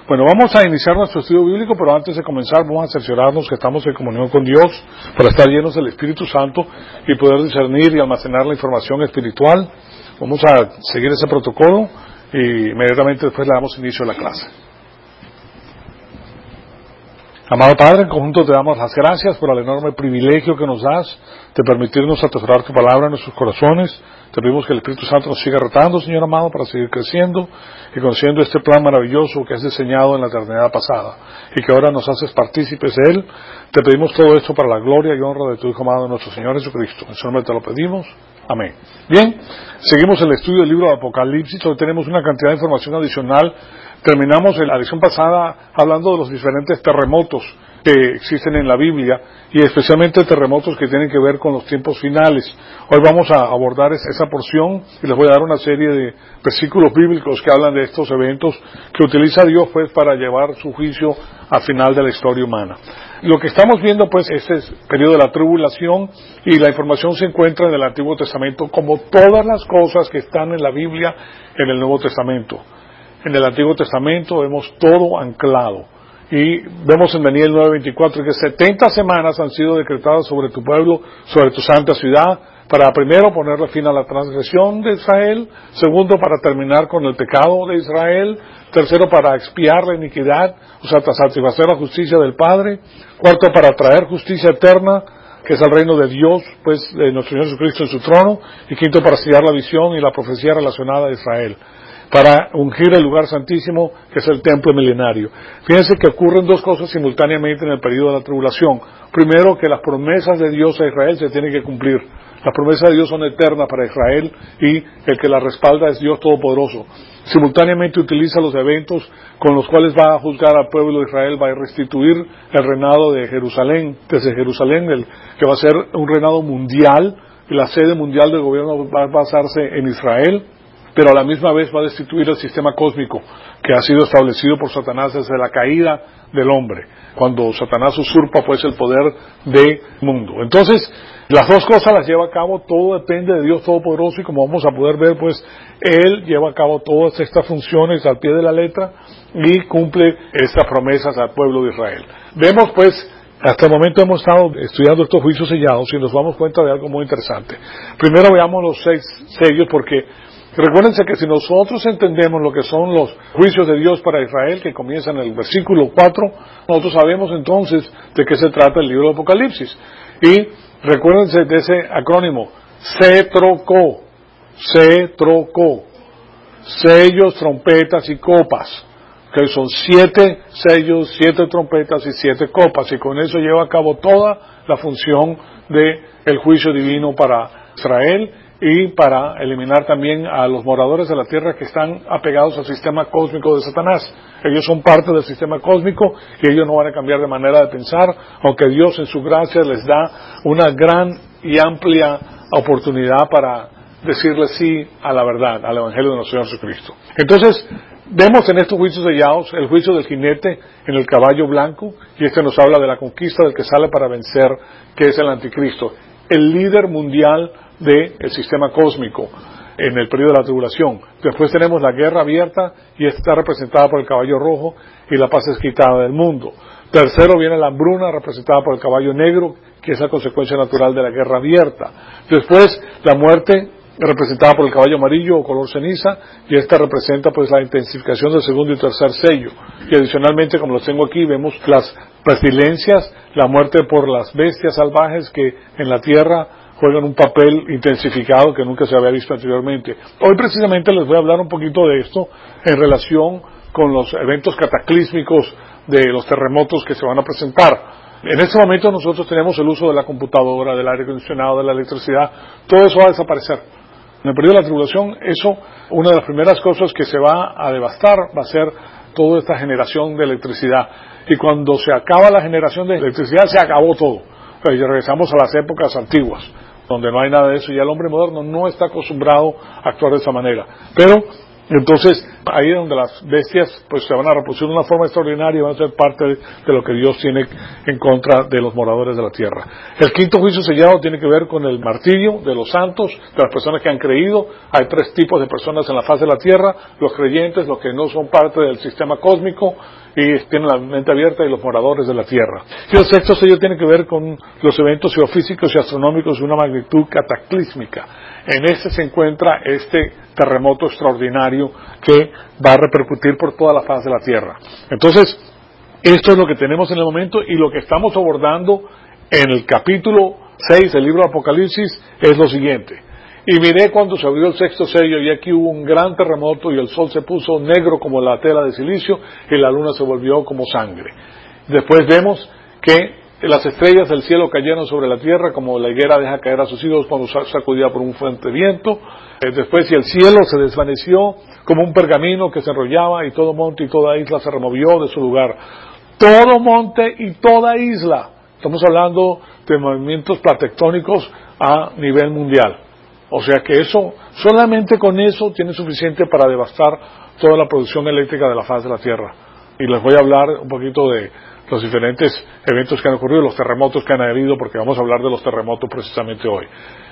Bueno, vamos a iniciar nuestro estudio bíblico, pero antes de comenzar vamos a cerciorarnos que estamos en comunión con Dios para estar llenos del Espíritu Santo y poder discernir y almacenar la información espiritual. Vamos a seguir ese protocolo y inmediatamente después le damos inicio a la clase. Amado Padre, en conjunto te damos las gracias por el enorme privilegio que nos das de permitirnos atesorar tu palabra en nuestros corazones. Te pedimos que el Espíritu Santo nos siga retando, Señor amado, para seguir creciendo y conociendo este plan maravilloso que has diseñado en la eternidad pasada y que ahora nos haces partícipes de él. Te pedimos todo esto para la gloria y honra de tu Hijo amado, nuestro Señor Jesucristo. En su nombre te lo pedimos. Amén. Bien, seguimos el estudio del libro de Apocalipsis. Hoy tenemos una cantidad de información adicional. Terminamos en la lección pasada hablando de los diferentes terremotos que existen en la Biblia y especialmente terremotos que tienen que ver con los tiempos finales. Hoy vamos a abordar esa porción y les voy a dar una serie de versículos bíblicos que hablan de estos eventos que utiliza Dios pues para llevar su juicio al final de la historia humana. Lo que estamos viendo pues es el periodo de la tribulación y la información se encuentra en el Antiguo Testamento como todas las cosas que están en la Biblia en el Nuevo Testamento. En el Antiguo Testamento vemos todo anclado. Y vemos en Daniel 9:24 que 70 semanas han sido decretadas sobre tu pueblo, sobre tu santa ciudad, para primero ponerle fin a la transgresión de Israel, segundo para terminar con el pecado de Israel, tercero para expiar la iniquidad, o sea, satisfacer la justicia del Padre, cuarto para traer justicia eterna, que es el reino de Dios, pues de nuestro Señor Jesucristo en su trono, y quinto para sellar la visión y la profecía relacionada a Israel, para ungir el lugar santísimo, que es el templo milenario. Fíjense que ocurren dos cosas simultáneamente en el periodo de la tribulación. Primero, que las promesas de Dios a Israel se tienen que cumplir. Las promesas de Dios son eternas para Israel y el que las respalda es Dios Todopoderoso. Simultáneamente utiliza los eventos con los cuales va a juzgar al pueblo de Israel, va a restituir el reinado de Jerusalén, desde Jerusalén, que va a ser un reinado mundial, y la sede mundial del gobierno va a basarse en Israel, pero a la misma vez va a destituir el sistema cósmico que ha sido establecido por Satanás desde la caída del hombre, cuando Satanás usurpa pues el poder del mundo. Entonces, las dos cosas las lleva a cabo, todo depende de Dios Todopoderoso, y como vamos a poder ver, pues, Él lleva a cabo todas estas funciones al pie de la letra y cumple estas promesas al pueblo de Israel. Vemos pues, hasta el momento hemos estado estudiando estos juicios sellados y nos damos cuenta de algo muy interesante. Primero veamos los 6 sellos, porque recuérdense que si nosotros entendemos lo que son los juicios de Dios para Israel, que comienzan en el versículo 4, nosotros sabemos entonces de qué se trata el libro de Apocalipsis. Y recuérdense de ese acrónimo, se trocó, sellos, trompetas y copas, que son 7 sellos, 7 trompetas y 7 copas, y con eso lleva a cabo toda la función del juicio divino para Israel, y para eliminar también a los moradores de la tierra que están apegados al sistema cósmico de Satanás. Ellos son parte del sistema cósmico y ellos no van a cambiar de manera de pensar, aunque Dios en su gracia les da una gran y amplia oportunidad para decirle sí a la verdad, al Evangelio de nuestro Señor Jesucristo. Entonces, vemos en estos juicios sellados el juicio del jinete en el caballo blanco, y este nos habla de la conquista del que sale para vencer, que es el anticristo, el líder mundial del sistema cósmico en el periodo de la tribulación. Después tenemos la guerra abierta, y esta está representada por el caballo rojo, y la paz es quitada del mundo. Tercero viene la hambruna, representada por el caballo negro, que es la consecuencia natural de la guerra abierta. Después la muerte, representada por el caballo amarillo o color ceniza, y esta representa pues la intensificación del segundo y tercer sello. Y adicionalmente, como los tengo aquí, vemos las pestilencias, la muerte por las bestias salvajes que en la tierra juegan un papel intensificado que nunca se había visto anteriormente. Hoy precisamente les voy a hablar un poquito de esto en relación con los eventos cataclísmicos de los terremotos que se van a presentar. En este momento nosotros tenemos el uso de la computadora, del aire acondicionado, de la electricidad. Todo eso va a desaparecer. En el periodo de la tribulación, una de las primeras cosas que se va a devastar va a ser toda esta generación de electricidad. Y cuando se acaba la generación de electricidad, se acabó todo. Y regresamos a las épocas antiguas, donde no hay nada de eso, y el hombre moderno no está acostumbrado a actuar de esa manera. Pero Entonces, ahí es donde las bestias pues se van a reproducir de una forma extraordinaria y van a ser parte de lo que Dios tiene en contra de los moradores de la tierra. El quinto juicio sellado tiene que ver con el martirio de los santos, de las personas que han creído. Hay tres tipos de personas en la faz de la tierra: los creyentes, los que no son parte del sistema cósmico y tienen la mente abierta, y los moradores de la tierra. Y el sexto sello tiene que ver con los eventos geofísicos y astronómicos de una magnitud cataclísmica. En este se encuentra este terremoto extraordinario que va a repercutir por toda la faz de la tierra. Entonces, esto es lo que tenemos en el momento, y lo que estamos abordando en el capítulo 6 del libro de Apocalipsis es lo siguiente: y miré cuando se abrió el sexto sello, y aquí hubo un gran terremoto, y el sol se puso negro como la tela de silicio, y la luna se volvió como sangre. Después vemos que las estrellas del cielo cayeron sobre la tierra, como la higuera deja caer a sus higos cuando es sacudida por un fuerte viento. Después, y el cielo se desvaneció como un pergamino que se enrollaba, y todo monte y toda isla se removió de su lugar. Todo monte y toda isla. Estamos hablando de movimientos platectónicos a nivel mundial. O sea que eso, solamente con eso tiene suficiente para devastar toda la producción eléctrica de la faz de la tierra. Y les voy a hablar un poquito de los diferentes eventos que han ocurrido, los terremotos que han habido, porque vamos a hablar de los terremotos precisamente hoy.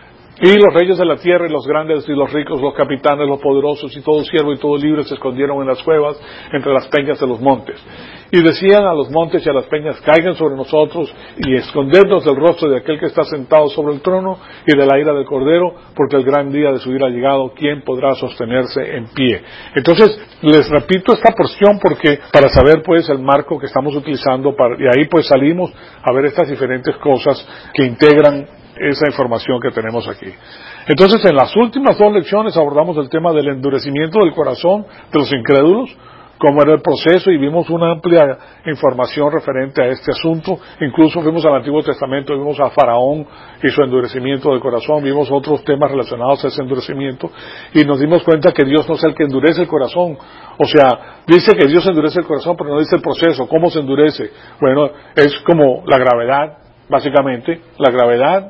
Y los reyes de la tierra, y los grandes y los ricos, los capitanes, los poderosos, y todo siervo y todo libre se escondieron en las cuevas, entre las peñas de los montes. Y decían a los montes y a las peñas: caigan sobre nosotros, y escondernos del rostro de aquel que está sentado sobre el trono, y de la ira del Cordero, porque el gran día de su ira ha llegado. ¿Quién podrá sostenerse en pie? Entonces, les repito esta porción porque para saber pues el marco que estamos utilizando, y ahí pues salimos a ver estas diferentes cosas que integran esa información que tenemos aquí. Entonces, en las últimas dos lecciones abordamos el tema del endurecimiento del corazón de los incrédulos, cómo era el proceso, y vimos una amplia información referente a este asunto. Incluso fuimos al Antiguo Testamento, vimos a Faraón y su endurecimiento del corazón, vimos otros temas relacionados a ese endurecimiento, y nos dimos cuenta que Dios no es el que endurece el corazón. O sea, dice que Dios endurece el corazón, pero no dice el proceso, cómo se endurece. Bueno, es como la gravedad, básicamente. La gravedad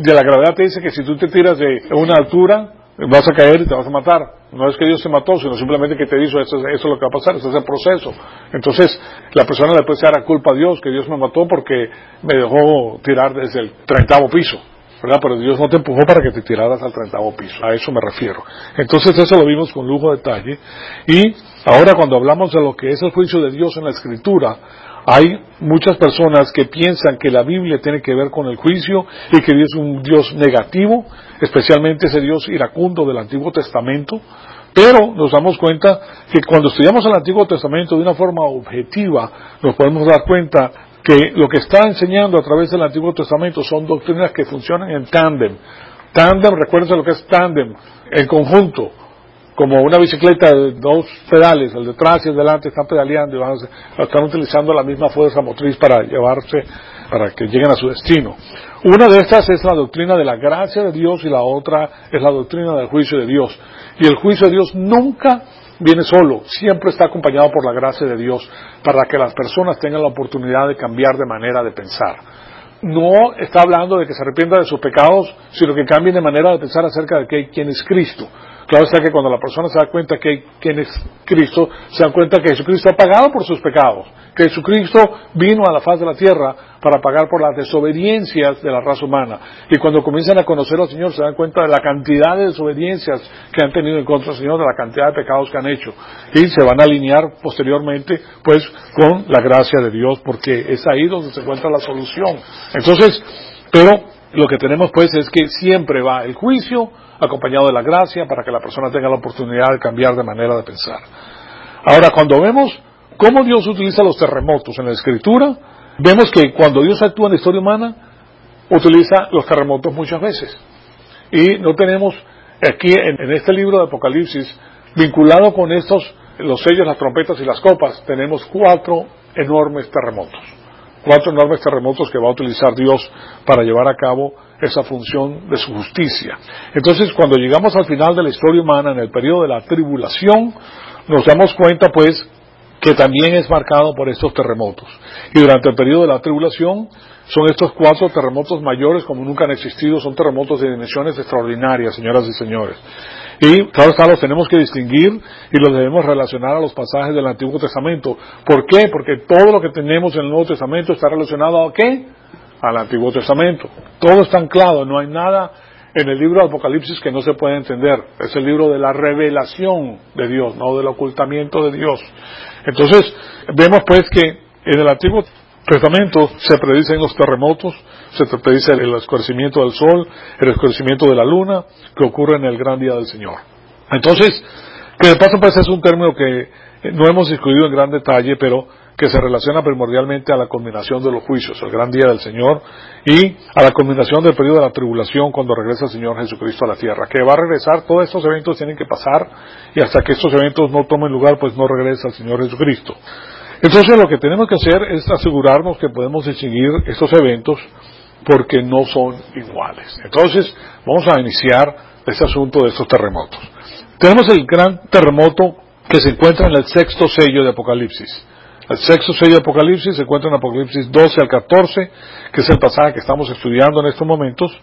te dice que si tú te tiras de una altura, vas a caer y te vas a matar. No es que Dios te mató, sino simplemente que te dijo: eso es lo que va a pasar, ese es el proceso. Entonces, la persona le puede echar a culpa a Dios, que Dios me mató porque me dejó tirar desde el 30º piso, ¿verdad? Pero Dios no te empujó para que te tiraras al 30º piso, a eso me refiero. Entonces, eso lo vimos con lujo de detalle. Y ahora, cuando hablamos de lo que es el juicio de Dios en la Escritura, hay muchas personas que piensan que la Biblia tiene que ver con el juicio y que Dios es un Dios negativo, especialmente ese Dios iracundo del Antiguo Testamento. Pero nos damos cuenta que cuando estudiamos el Antiguo Testamento de una forma objetiva, nos podemos dar cuenta que lo que está enseñando a través del Antiguo Testamento son doctrinas que funcionan en tándem. Tándem, recuérdense lo que es tándem, en conjunto. Como una bicicleta de dos pedales, el detrás y el delante están pedaleando y están utilizando la misma fuerza motriz para que lleguen a su destino. Una de estas es la doctrina de la gracia de Dios, y la otra es la doctrina del juicio de Dios. Y el juicio de Dios nunca viene solo, siempre está acompañado por la gracia de Dios, para que las personas tengan la oportunidad de cambiar de manera de pensar. No está hablando de que se arrepientan de sus pecados, sino que cambien de manera de pensar acerca de quién es Cristo. Claro está que cuando la persona se da cuenta que quién es Cristo, se da cuenta que Jesucristo ha pagado por sus pecados, que Jesucristo vino a la faz de la tierra para pagar por las desobediencias de la raza humana. Y cuando comienzan a conocer al Señor, se dan cuenta de la cantidad de desobediencias que han tenido en contra del Señor, de la cantidad de pecados que han hecho. Y se van a alinear posteriormente, pues, con la gracia de Dios, porque es ahí donde se encuentra la solución. Entonces, pero lo que tenemos pues es que siempre va el juicio acompañado de la gracia, para que la persona tenga la oportunidad de cambiar de manera de pensar. Ahora, cuando vemos cómo Dios utiliza los terremotos en la Escritura, vemos que cuando Dios actúa en la historia humana, utiliza los terremotos muchas veces. Y no tenemos aquí en este libro de Apocalipsis, vinculado con los sellos, las trompetas y las copas, tenemos 4 enormes terremotos. 4 enormes terremotos que va a utilizar Dios para llevar a cabo esa función de su justicia. Entonces, cuando llegamos al final de la historia humana, en el periodo de la tribulación, nos damos cuenta pues que también es marcado por estos terremotos. Y durante el periodo de la tribulación, son estos 4 terremotos mayores como nunca han existido, son terremotos de dimensiones extraordinarias, señoras y señores. Y claro está, los tenemos que distinguir y los debemos relacionar a los pasajes del Antiguo Testamento. ¿Por qué? Porque todo lo que tenemos en el Nuevo Testamento está relacionado ¿a qué? Al Antiguo Testamento. Todo está anclado, no hay nada en el libro de Apocalipsis que no se puede entender. Es el libro de la revelación de Dios, no del ocultamiento de Dios. Entonces, vemos pues que en el Antiguo Testamento se predicen los terremotos, se predice el oscurecimiento del sol, el oscurecimiento de la luna, que ocurre en el gran día del Señor. Entonces, que de paso pues es un término que no hemos discutido en gran detalle, pero que se relaciona primordialmente a la culminación de los juicios, el gran día del Señor, y a la culminación del periodo de la tribulación cuando regresa el Señor Jesucristo a la tierra. Que va a regresar, todos estos eventos tienen que pasar, y hasta que estos eventos no tomen lugar, pues no regresa el Señor Jesucristo. Entonces lo que tenemos que hacer es asegurarnos que podemos distinguir estos eventos porque no son iguales. Entonces vamos a iniciar este asunto de estos terremotos. Tenemos el gran terremoto que se encuentra en el 6º sello de Apocalipsis. El 6º sello de Apocalipsis se encuentra en Apocalipsis 12 al 14, que es el pasaje que estamos estudiando en estos momentos.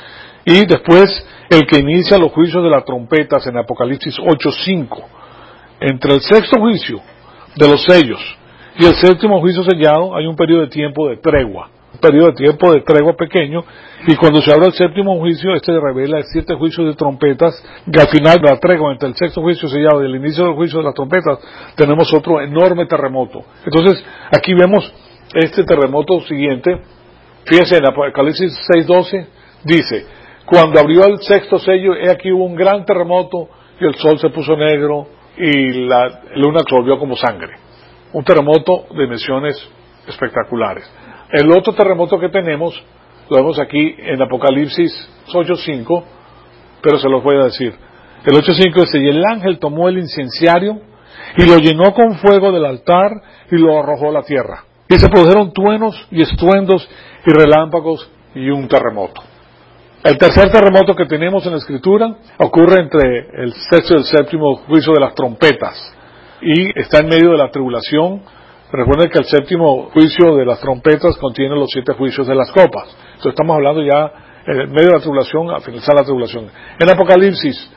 Y después el que inicia los juicios de las trompetas en Apocalipsis 8:5. Entre el 6º juicio de los sellos y el 7º juicio sellado hay un periodo de tiempo de tregua, un periodo de tiempo de tregua pequeño, y cuando se abre el 7º juicio, revela 7 juicios de trompetas, que al final de la tregua entre el 6º juicio sellado y el inicio del juicio de las trompetas, tenemos otro enorme terremoto. Entonces, aquí vemos este terremoto siguiente. Fíjense, en Apocalipsis 6:12, dice, cuando abrió el 6º sello, he aquí hubo un gran terremoto, y el sol se puso negro, y la luna se volvió como sangre. Un terremoto de dimensiones espectaculares. El otro terremoto que tenemos, lo vemos aquí en Apocalipsis 8:5, pero se los voy a decir. El 8:5 dice, y el ángel tomó el incenciario, y lo llenó con fuego del altar, y lo arrojó a la tierra. Y se produjeron truenos, y estruendos, y relámpagos, y un terremoto. El tercer terremoto que tenemos en la Escritura ocurre entre el 6º y el 7º juicio de las trompetas, y está en medio de la tribulación. Recuerden que el 7º juicio de las trompetas contiene los 7 juicios de las copas. Entonces estamos hablando ya en medio de la tribulación, al finalizar la tribulación. En Apocalipsis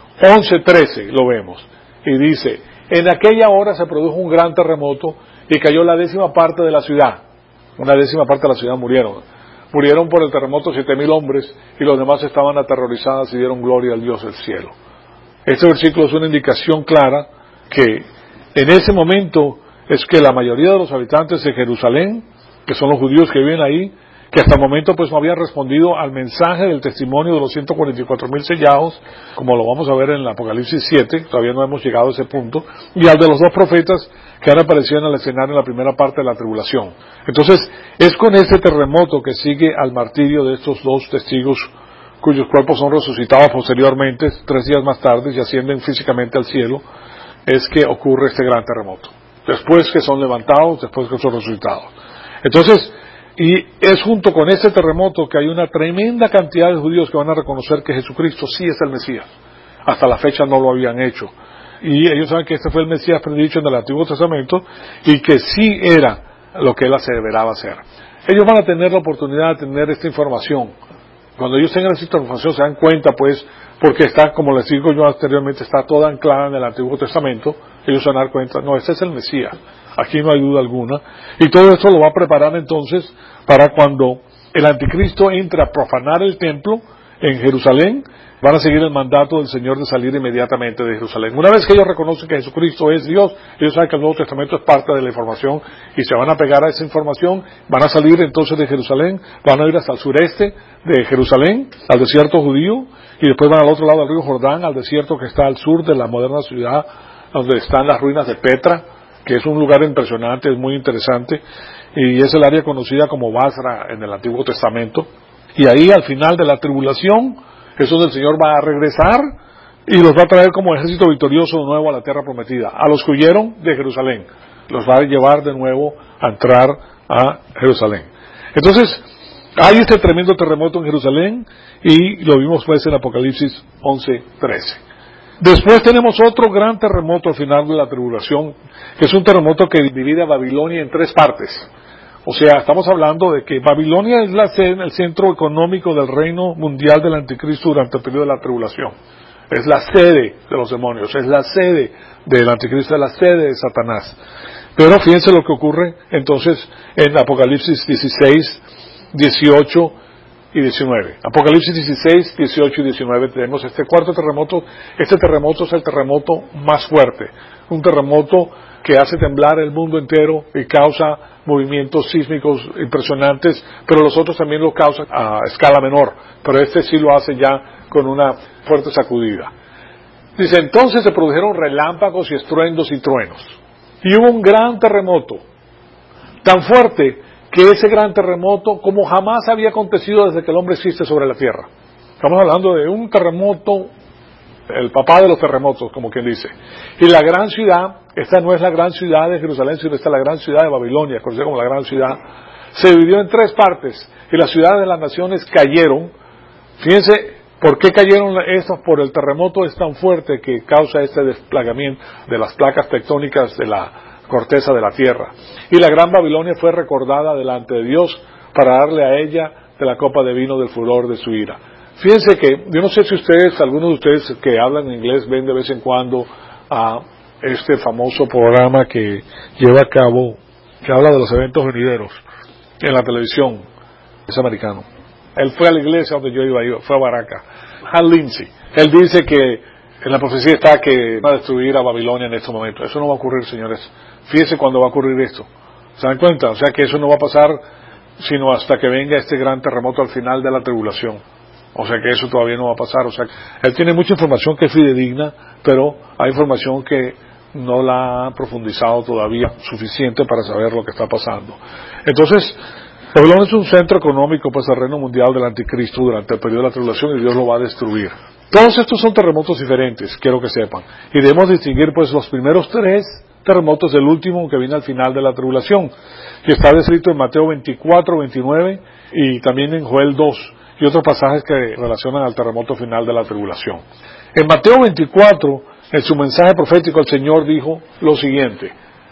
11:13 lo vemos, y dice, en aquella hora se produjo un gran terremoto, y cayó la 10ª parte de la ciudad. Una 10ª parte de la ciudad murieron. Murieron por el terremoto 7,000 hombres, y los demás estaban aterrorizados y dieron gloria al Dios del cielo. Este versículo es una indicación clara que en ese momento es que la mayoría de los habitantes de Jerusalén, que son los judíos que viven ahí, que hasta el momento pues no habían respondido al mensaje del testimonio de los 144,000 sellados, como lo vamos a ver en el Apocalipsis 7, todavía no hemos llegado a ese punto, y al de los 2 profetas que han aparecido en el escenario en la primera parte de la tribulación. Entonces, es con este terremoto que sigue al martirio de estos 2 testigos, cuyos cuerpos son resucitados posteriormente, 3 días más tarde, y ascienden físicamente al cielo, es que ocurre este gran terremoto. Después que son levantados, después que son resucitados. Entonces, y es junto con ese terremoto que hay una tremenda cantidad de judíos que van a reconocer que Jesucristo sí es el Mesías. Hasta la fecha no lo habían hecho. Y ellos saben que este fue el Mesías predicho en el Antiguo Testamento, y que sí era lo que él aseveraba ser. Ellos van a tener la oportunidad de tener esta información. Cuando ellos tengan esta información se dan cuenta, pues, porque está, como les digo yo anteriormente, está toda anclada en el Antiguo Testamento. Ellos se van a dar cuenta, no, este es el Mesías, aquí no hay duda alguna, y todo esto lo va a preparar entonces para cuando el anticristo entre a profanar el templo en Jerusalén. Van a seguir el mandato del Señor de salir inmediatamente de Jerusalén. Una vez que ellos reconocen que Jesucristo es Dios, ellos saben que el Nuevo Testamento es parte de la información, y se van a pegar a esa información. Van a salir entonces de Jerusalén, van a ir hasta el sureste de Jerusalén, al desierto judío, y después van al otro lado del río Jordán, al desierto que está al sur de la moderna ciudad, donde están las ruinas de Petra, que es un lugar impresionante, es muy interesante, y es el área conocida como Basra en el Antiguo Testamento. Y ahí, al final de la tribulación, Jesús el Señor va a regresar y los va a traer como ejército victorioso de nuevo a la tierra prometida. A los que huyeron de Jerusalén, los va a llevar de nuevo a entrar a Jerusalén. Entonces, hay este tremendo terremoto en Jerusalén, y lo vimos pues en Apocalipsis 11:13. Después tenemos otro gran terremoto al final de la tribulación, que es un terremoto que divide a Babilonia en 3 partes. O sea, estamos hablando de que Babilonia es el centro económico del reino mundial del anticristo durante el periodo de la tribulación. Es la sede de los demonios, es la sede del anticristo, es la sede de Satanás. Pero fíjense lo que ocurre entonces en Apocalipsis 16, 18 y 19. Apocalipsis 16, 18 y 19 tenemos este cuarto terremoto. Este terremoto es el terremoto más fuerte. Un terremoto que hace temblar el mundo entero y causa movimientos sísmicos impresionantes, pero los otros también lo causan a escala menor. Pero este sí lo hace ya con una fuerte sacudida. Dice, entonces se produjeron relámpagos y estruendos y truenos. Y hubo un gran terremoto, tan fuerte que ese gran terremoto como jamás había acontecido desde que el hombre existe sobre la tierra. Estamos hablando de un terremoto, el papá de los terremotos, como quien dice. Y la gran ciudad, esta no es la gran ciudad de Jerusalén, sino esta es la gran ciudad de Babilonia, conocida como la gran ciudad, se dividió en 3 partes, y las ciudades de las naciones cayeron. Fíjense, ¿por qué cayeron estas? Por el terremoto es tan fuerte que causa este desplagamiento de las placas tectónicas de la corteza de la tierra. Y la gran Babilonia fue recordada delante de Dios para darle a ella de la copa de vino del furor de su ira. Fíjense que, yo no sé si ustedes, algunos de ustedes que hablan inglés, ven de vez en cuando a este famoso programa que lleva a cabo, que habla de los eventos venideros en la televisión, es americano. Él fue a la iglesia donde yo iba, fue a Baraka. Hal Lindsey. Él dice que en la profecía está que va a destruir a Babilonia en este momento. Eso no va a ocurrir, señores. Fíjense cuándo va a ocurrir esto. ¿Se dan cuenta? O sea que eso no va a pasar sino hasta que venga este gran terremoto al final de la tribulación. O sea que eso todavía no va a pasar. O sea, él tiene mucha información que es fidedigna, pero hay información que no la ha profundizado todavía suficiente para saber lo que está pasando. Entonces, Babilonia es un centro económico, pues, del reino mundial del anticristo durante el periodo de la tribulación, y Dios lo va a destruir. Todos estos son terremotos diferentes, quiero que sepan. Y debemos distinguir, pues, los primeros 3 terremotos del último que viene al final de la tribulación, que está descrito en Mateo 24, 29 y también en Joel 2 y otros pasajes que relacionan al terremoto final de la tribulación. En Mateo 24, en su mensaje profético, el Señor dijo lo siguiente: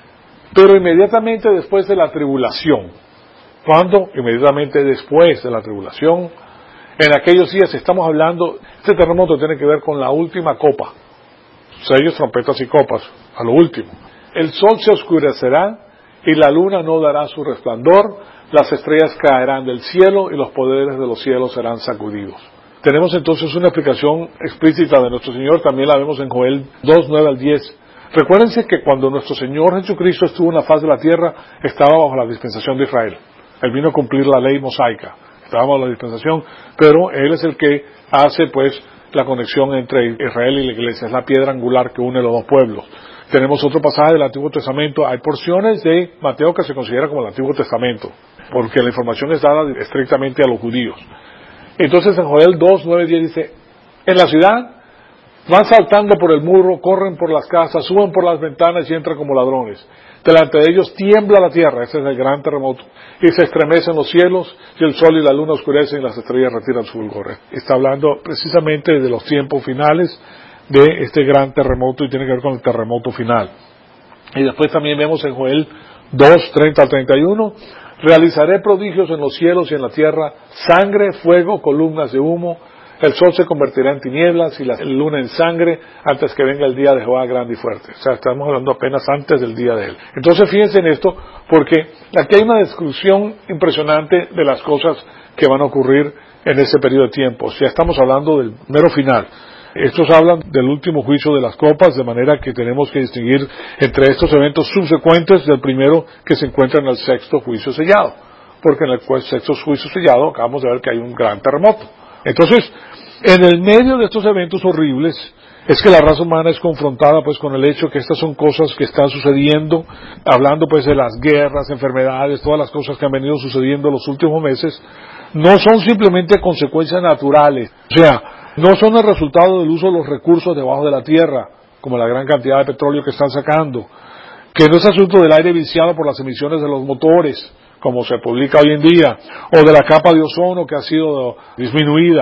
pero inmediatamente después de la tribulación, ¿cuándo? Inmediatamente después de la tribulación, en aquellos días estamos hablando, este terremoto tiene que ver con la última copa, sellos, trompetas y copas, a lo último. El sol se oscurecerá y la luna no dará su resplandor, las estrellas caerán del cielo y los poderes de los cielos serán sacudidos. Tenemos entonces una explicación explícita de nuestro Señor, también la vemos en Joel 2, 9 al 10. Recuérdense que cuando nuestro Señor Jesucristo estuvo en la faz de la tierra, estaba bajo la dispensación de Israel. Él vino a cumplir la ley mosaica, estaba bajo la dispensación, pero Él es el que hace, pues, la conexión entre Israel y la iglesia, es la piedra angular que une los dos pueblos. Tenemos otro pasaje del Antiguo Testamento, hay porciones de Mateo que se considera como el Antiguo Testamento, porque la información es dada estrictamente a los judíos. Entonces en Joel 2, 9, 10 dice, en la ciudad van saltando por el muro, corren por las casas, suben por las ventanas y entran como ladrones. Delante de ellos tiembla la tierra, ese es el gran terremoto, y se estremecen los cielos, y el sol y la luna oscurecen y las estrellas retiran su fulgor. Está hablando precisamente de los tiempos finales de este gran terremoto, y tiene que ver con el terremoto final. Y después también vemos en Joel 2, 30 al 31, realizaré prodigios en los cielos y en la tierra, sangre, fuego, columnas de humo. El sol se convertirá en tinieblas y la luna en sangre antes que venga el día de Jehová grande y fuerte. O sea, estamos hablando apenas antes del día de él. Entonces fíjense en esto, porque aquí hay una descripción impresionante de las cosas que van a ocurrir en ese periodo de tiempo. O sea, estamos hablando del mero final. Estos hablan del último juicio de las copas, de manera que tenemos que distinguir entre estos eventos subsecuentes del primero que se encuentra en el 6º juicio sellado. Porque en el 6º juicio sellado acabamos de ver que hay un gran terremoto. Entonces, en el medio de estos eventos horribles, es que la raza humana es confrontada pues con el hecho que estas son cosas que están sucediendo, hablando pues de las guerras, enfermedades, todas las cosas que han venido sucediendo en los últimos meses, no son simplemente consecuencias naturales, o sea, no son el resultado del uso de los recursos debajo de la tierra, como la gran cantidad de petróleo que están sacando, que no es asunto del aire viciado por las emisiones de los motores, como se publica hoy en día, o de la capa de ozono que ha sido disminuida.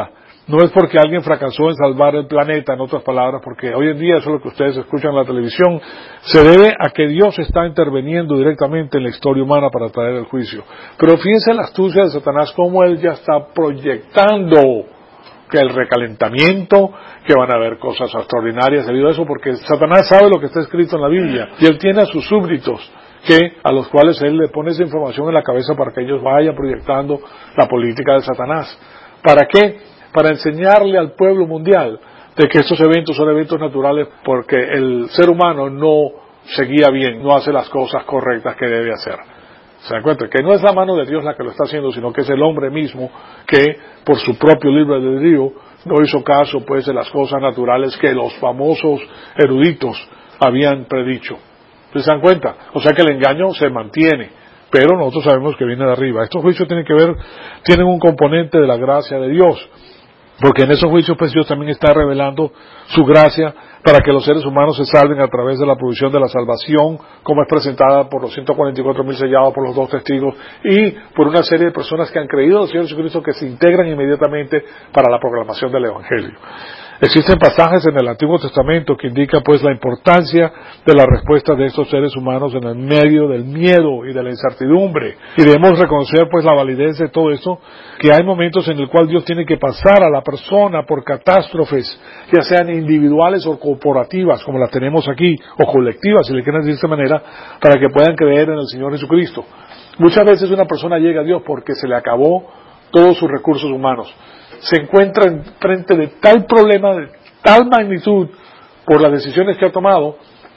No es porque alguien fracasó en salvar el planeta, en otras palabras, porque hoy en día eso es lo que ustedes escuchan en la televisión, se debe a que Dios está interviniendo directamente en la historia humana para traer el juicio. Pero fíjense la astucia de Satanás, cómo él ya está proyectando que el recalentamiento, que van a haber cosas extraordinarias debido a eso, porque Satanás sabe lo que está escrito en la Biblia, y él tiene a sus súbditos, a los cuales él le pone esa información en la cabeza para que ellos vayan proyectando la política de Satanás. ¿Para qué? Para enseñarle al pueblo mundial de que estos eventos son eventos naturales porque el ser humano no seguía bien, no hace las cosas correctas que debe hacer. ¿Se dan cuenta? Que no es la mano de Dios la que lo está haciendo, sino que es el hombre mismo que, por su propio libre albedrío, no hizo caso pues de las cosas naturales que los famosos eruditos habían predicho. ¿Se dan cuenta? O sea que el engaño se mantiene, pero nosotros sabemos que viene de arriba. Estos juicios tienen un componente de la gracia de Dios, porque en esos juicios pues Dios también está revelando su gracia para que los seres humanos se salven a través de la provisión de la salvación, como es presentada por los 144,000 sellados por los 2 testigos y por una serie de personas que han creído en el Señor Jesucristo, que se integran inmediatamente para la proclamación del Evangelio. Existen pasajes en el Antiguo Testamento que indican pues la importancia de la respuesta de estos seres humanos en el medio del miedo y de la incertidumbre. Y debemos reconocer pues la validez de todo esto, que hay momentos en el cual Dios tiene que pasar a la persona por catástrofes, ya sean individuales o corporativas, como las tenemos aquí, o colectivas, si le quieren decir de esta manera, para que puedan creer en el Señor Jesucristo. Muchas veces una persona llega a Dios porque se le acabó todos sus recursos humanos. Se encuentra frente de tal problema, de tal magnitud, por las decisiones que ha tomado,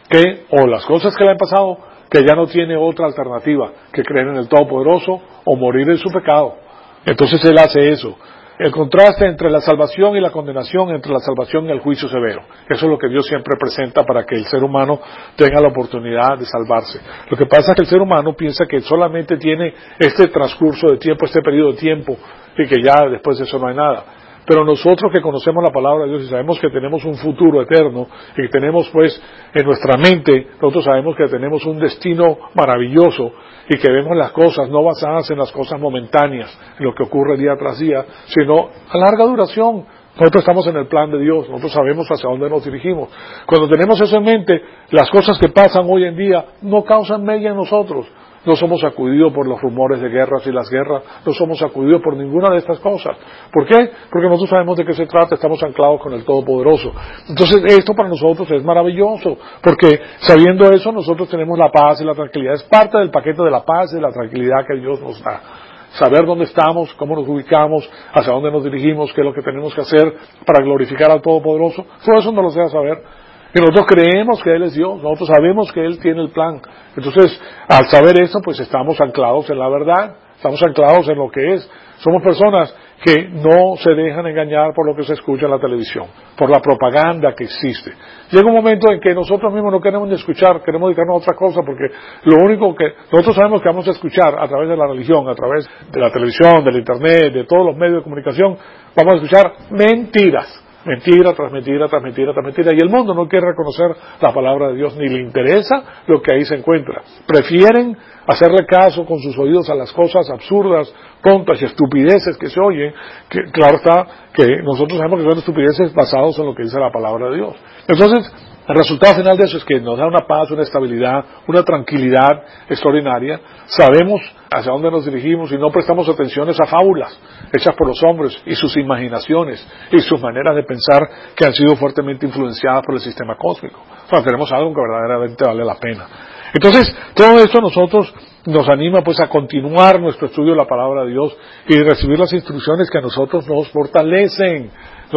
o las cosas que le han pasado, que ya no tiene otra alternativa que creer en el Todopoderoso o morir en su pecado. Entonces él hace eso. El contraste entre la salvación y la condenación, entre la salvación y el juicio severo. Eso es lo que Dios siempre presenta para que el ser humano tenga la oportunidad de salvarse. Lo que pasa es que el ser humano piensa que solamente tiene este transcurso de tiempo, este periodo de tiempo, y que ya después de eso no hay nada. Pero nosotros que conocemos la palabra de Dios y sabemos que tenemos un futuro eterno, y que tenemos pues en nuestra mente, nosotros sabemos que tenemos un destino maravilloso, y que vemos las cosas no basadas en las cosas momentáneas, en lo que ocurre día tras día, sino a larga duración. Nosotros estamos en el plan de Dios, nosotros sabemos hacia dónde nos dirigimos. Cuando tenemos eso en mente, las cosas que pasan hoy en día no causan mella en nosotros. No somos sacudidos por los rumores de guerras y las guerras, no somos sacudidos por ninguna de estas cosas. ¿Por qué? Porque nosotros sabemos de qué se trata, estamos anclados con el Todopoderoso. Entonces esto para nosotros es maravilloso, porque sabiendo eso nosotros tenemos la paz y la tranquilidad. Es parte del paquete de la paz y de la tranquilidad que Dios nos da. Saber dónde estamos, cómo nos ubicamos, hacia dónde nos dirigimos, qué es lo que tenemos que hacer para glorificar al Todopoderoso, todo eso nos lo deja saber. Y nosotros creemos que Él es Dios, nosotros sabemos que Él tiene el plan. Entonces, al saber eso, pues estamos anclados en la verdad, estamos anclados en lo que es. Somos personas que no se dejan engañar por lo que se escucha en la televisión, por la propaganda que existe. Llega un momento en que nosotros mismos no queremos ni escuchar, queremos dedicarnos a otra cosa, porque lo único que nosotros sabemos que vamos a escuchar a través de la religión, a través de la televisión, del internet, de todos los medios de comunicación, vamos a escuchar mentiras. Mentira tras mentira, tras mentira, tras mentira. Y el mundo no quiere reconocer la palabra de Dios, ni le interesa lo que ahí se encuentra. Prefieren hacerle caso con sus oídos a las cosas absurdas, tontas y estupideces que se oyen, que claro está que nosotros sabemos que son estupideces basados en lo que dice la palabra de Dios. Entonces, el resultado final de eso es que nos da una paz, una estabilidad, una tranquilidad extraordinaria. Sabemos hacia dónde nos dirigimos y no prestamos atención a esas fábulas hechas por los hombres y sus imaginaciones y sus maneras de pensar que han sido fuertemente influenciadas por el sistema cósmico. O sea, tenemos algo que verdaderamente vale la pena. Entonces, todo esto a nosotros nos anima pues a continuar nuestro estudio de la palabra de Dios y recibir las instrucciones que a nosotros nos fortalecen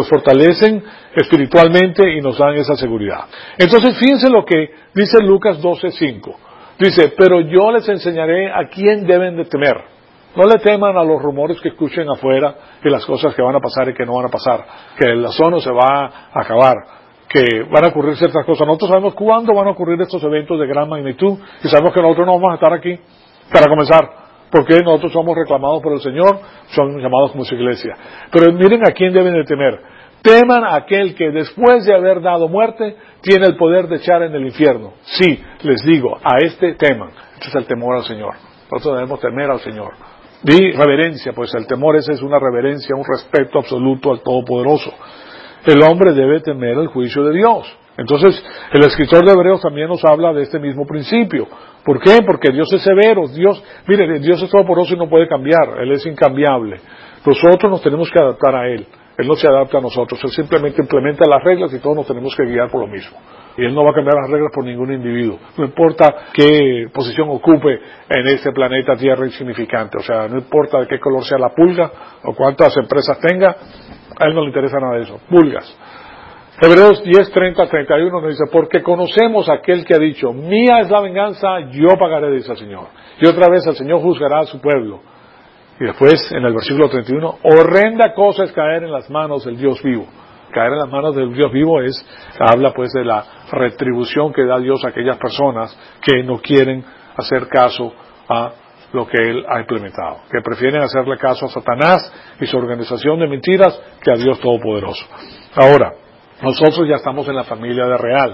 espiritualmente y nos dan esa seguridad. Entonces, fíjense lo que dice Lucas 12:5. Dice, pero yo les enseñaré a quién deben de temer. No le teman a los rumores que escuchen afuera y las cosas que van a pasar y que no van a pasar, que el ozono se va a acabar, que van a ocurrir ciertas cosas. Nosotros sabemos cuándo van a ocurrir estos eventos de gran magnitud y sabemos que nosotros no vamos a estar aquí para comenzar, porque nosotros somos reclamados por el Señor, son llamados como su iglesia. Pero miren a quién deben de temer. Teman a aquel que después de haber dado muerte tiene el poder de echar en el infierno. Sí, les digo, a este teman. Este es el temor al Señor. Nosotros debemos temer al Señor. Di reverencia, pues el temor ese es una reverencia, un respeto absoluto al Todopoderoso. El hombre debe temer el juicio de Dios. Entonces, el escritor de Hebreos también nos habla de este mismo principio. ¿Por qué? Porque Dios es severo. Mire, Dios es todopoderoso y no puede cambiar. Él es incambiable. Nosotros nos tenemos que adaptar a Él. Él no se adapta a nosotros. Él simplemente implementa las reglas y todos nos tenemos que guiar por lo mismo. Y Él no va a cambiar las reglas por ningún individuo. No importa qué posición ocupe en este planeta Tierra insignificante. O sea, no importa de qué color sea la pulga o cuántas empresas tenga, a Él no le interesa nada de eso. Pulgas. Hebreos 10:30-31 nos dice, porque conocemos a aquel que ha dicho, mía es la venganza, yo pagaré, dice el Señor. Y otra vez el Señor juzgará a su pueblo. Y después, en el versículo 31, horrenda cosa es caer en las manos del Dios vivo. Caer en las manos del Dios vivo habla pues de la retribución que da Dios a aquellas personas que no quieren hacer caso a lo que Él ha implementado, que prefieren hacerle caso a Satanás y su organización de mentiras que a Dios Todopoderoso. Ahora, nosotros ya estamos en la familia de Real.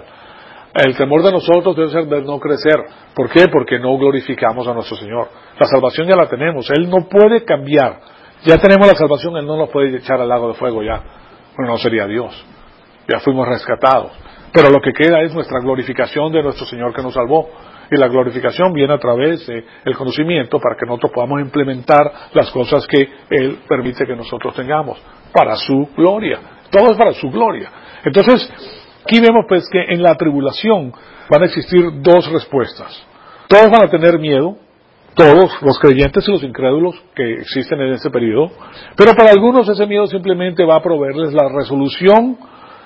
El temor de nosotros debe ser de no crecer. ¿Por qué? Porque no glorificamos a nuestro Señor. La salvación ya la tenemos. Él no puede cambiar. Ya tenemos la salvación. Él no nos puede echar al lago de fuego ya. Bueno, no sería Dios. Ya fuimos rescatados. Pero lo que queda es nuestra glorificación de nuestro Señor que nos salvó. Y la glorificación viene a través del conocimiento para que nosotros podamos implementar las cosas que Él permite que nosotros tengamos. Para su gloria. Todo es para su gloria. Entonces, aquí vemos pues que en la tribulación van a existir dos respuestas. Todos van a tener miedo, todos, los creyentes y los incrédulos que existen en ese periodo, pero para algunos ese miedo simplemente va a proveerles la resolución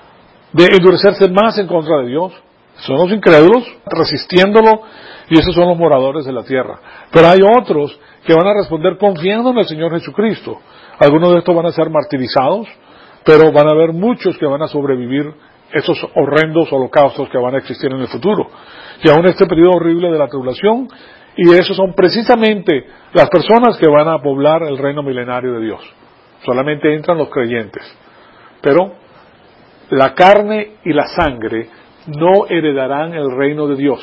de endurecerse más en contra de Dios. Son los incrédulos resistiéndolo y esos son los moradores de la tierra. Pero hay otros que van a responder confiando en el Señor Jesucristo. Algunos de estos van a ser martirizados, pero van a haber muchos que van a sobrevivir esos horrendos holocaustos que van a existir en el futuro. Y aún este periodo horrible de la tribulación, y esos son precisamente las personas que van a poblar el reino milenario de Dios. Solamente entran los creyentes. Pero la carne y la sangre no heredarán el reino de Dios.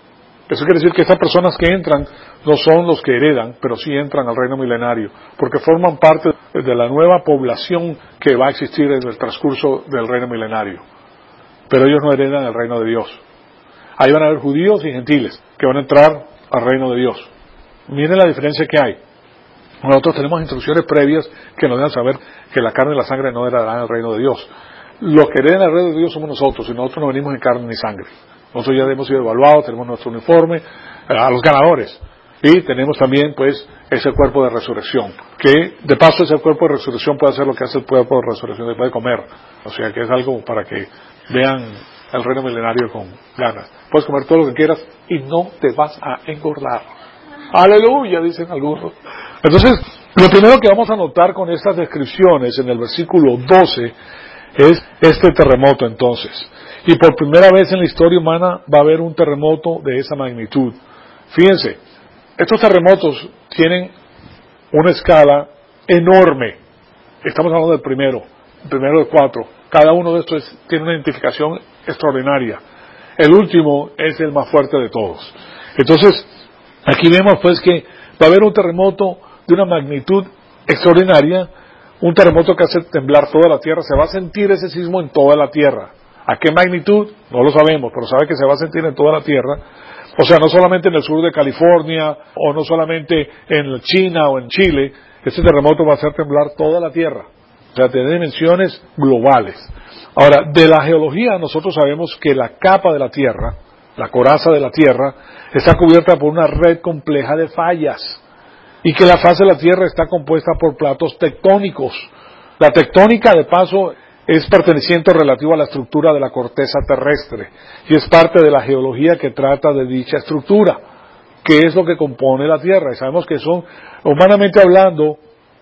Eso quiere decir que estas personas que entran no son los que heredan, pero sí entran al reino milenario, porque forman parte de la nueva población que va a existir en el transcurso del reino milenario. Pero ellos no heredan el reino de Dios. Ahí van a haber judíos y gentiles que van a entrar al reino de Dios. Miren la diferencia que hay. Nosotros tenemos instrucciones previas que nos dejan saber que la carne y la sangre no heredarán el reino de Dios. Los que heredan el reino de Dios somos nosotros, y nosotros no venimos en carne ni sangre. Nosotros ya hemos sido evaluados, tenemos nuestro uniforme, a los ganadores. Y tenemos también, pues, ese cuerpo de resurrección. Que, de paso, ese cuerpo de resurrección puede hacer lo que hace el cuerpo de resurrección, se puede comer. O sea, que es algo para que vean el reino milenario con ganas. Puedes comer todo lo que quieras y no te vas a engordar. ¡Aleluya!, dicen algunos. Entonces, lo primero que vamos a notar con estas descripciones en el versículo 12 es este terremoto entonces. Y por primera vez en la historia humana va a haber un terremoto de esa magnitud. Fíjense, estos terremotos tienen una escala enorme. Estamos hablando del primero de 4. Cada uno de estos tiene una identificación extraordinaria. El último es el más fuerte de todos. Entonces, aquí vemos pues que va a haber un terremoto de una magnitud extraordinaria, un terremoto que hace temblar toda la tierra. Se va a sentir ese sismo en toda la tierra. ¿A qué magnitud? No lo sabemos, pero sabe que se va a sentir en toda la tierra. O sea, no solamente en el sur de California, o no solamente en China o en Chile. Este terremoto va a hacer temblar toda la tierra. O sea, tiene dimensiones globales. Ahora, de la geología nosotros sabemos que la capa de la tierra, la coraza de la tierra, está cubierta por una red compleja de fallas. Y que la faz de la tierra está compuesta por platos tectónicos. La tectónica, de paso, es perteneciente relativo a la estructura de la corteza terrestre y es parte de la geología que trata de dicha estructura, que es lo que compone la Tierra. Y sabemos que son, humanamente hablando,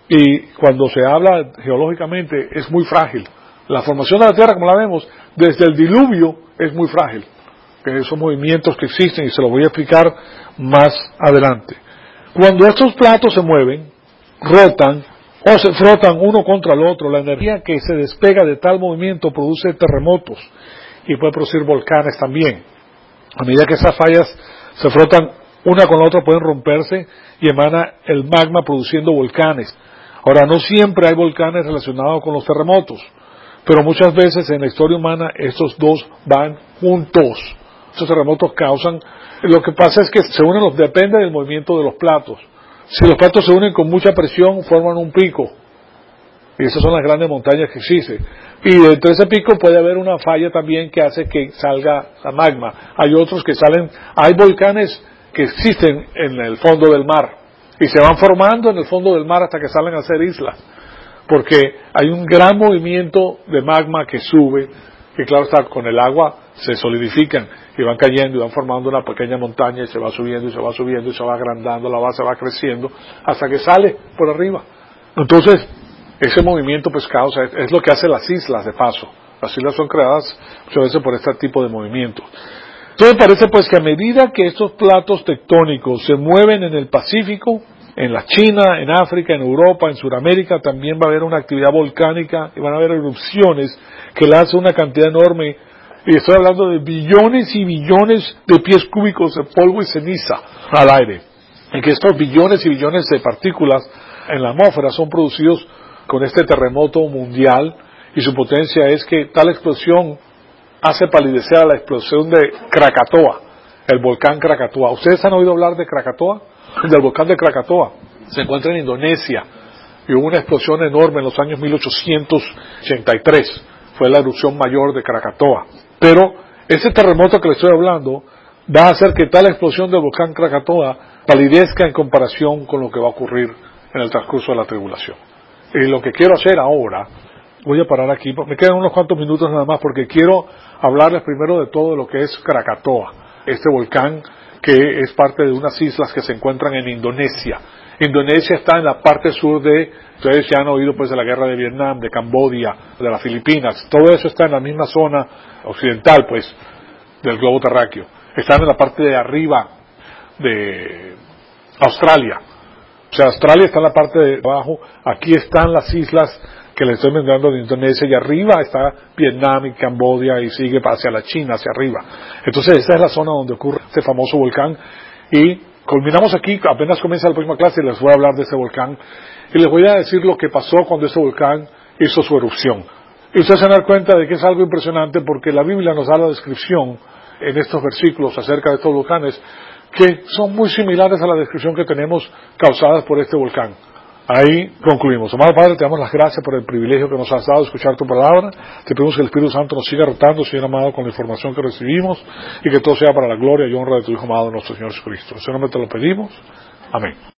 y cuando se habla geológicamente, es muy frágil. La formación de la Tierra, como la vemos, desde el diluvio es muy frágil. Que son movimientos que existen y se los voy a explicar más adelante. Cuando estos platos se mueven, rotan, o se frotan uno contra el otro, la energía que se despega de tal movimiento produce terremotos y puede producir volcanes también. A medida que esas fallas se frotan una con la otra pueden romperse y emana el magma produciendo volcanes. Ahora, no siempre hay volcanes relacionados con los terremotos, pero muchas veces en la historia humana estos dos van juntos. Estos terremotos causan, lo que pasa es que se unen, depende del movimiento de los platos. Si los platos se unen con mucha presión, forman un pico. Y esas son las grandes montañas que existen. Y dentro de ese pico puede haber una falla también que hace que salga la magma. Hay otros que salen, hay volcanes que existen en el fondo del mar y se van formando en el fondo del mar hasta que salen a ser islas. Porque hay un gran movimiento de magma que sube, que claro está, con el agua se solidifican y van cayendo y van formando una pequeña montaña y se va subiendo y se va subiendo y se va agrandando, la base va creciendo hasta que sale por arriba. Entonces, ese movimiento pues causa, es lo que hace las islas de paso. Las islas son creadas muchas veces por este tipo de movimientos. Entonces parece pues que a medida que estos platos tectónicos se mueven en el Pacífico, en la China, en África, en Europa, en Sudamérica, también va a haber una actividad volcánica y van a haber erupciones que lanzan una cantidad enorme, y estoy hablando de billones y billones de pies cúbicos de polvo y ceniza al aire. Y que estos billones y billones de partículas en la atmósfera son producidos con este terremoto mundial, y su potencia es que tal explosión hace palidecer a la explosión de Krakatoa, el volcán Krakatoa. ¿Ustedes han oído hablar de Krakatoa? Del volcán de Krakatoa. Se encuentra en Indonesia y hubo una explosión enorme en los años 1883. Fue la erupción mayor de Krakatoa. Pero ese terremoto que les estoy hablando va a hacer que tal explosión del volcán Krakatoa palidezca en comparación con lo que va a ocurrir en el transcurso de la tribulación. Y lo que quiero hacer ahora, voy a parar aquí, me quedan unos cuantos minutos nada más porque quiero hablarles primero de todo lo que es Krakatoa, este volcán que es parte de unas islas que se encuentran en Indonesia. Indonesia está en la parte sur de, ustedes ya han oído pues de la guerra de Vietnam, de Camboya, de las Filipinas, todo eso está en la misma zona occidental pues del globo terráqueo. Están en la parte de arriba de Australia. O sea, Australia está en la parte de abajo, aquí están las islas que les estoy mencionando de Indonesia, y arriba está Vietnam y Camboya, y sigue hacia la China, hacia arriba. Entonces esa es la zona donde ocurre este famoso volcán, y culminamos aquí, apenas comienza la próxima clase y les voy a hablar de ese volcán, y les voy a decir lo que pasó cuando ese volcán hizo su erupción. Y ustedes se van a dar cuenta de que es algo impresionante, porque la Biblia nos da la descripción en estos versículos acerca de estos volcanes, que son muy similares a la descripción que tenemos causadas por este volcán. Ahí concluimos. Amado Padre, te damos las gracias por el privilegio que nos has dado de escuchar tu palabra. Te pedimos que el Espíritu Santo nos siga rotando, Señor amado, con la información que recibimos, y que todo sea para la gloria y honra de tu Hijo amado, nuestro Señor Jesucristo. En ese nombre te lo pedimos. Amén.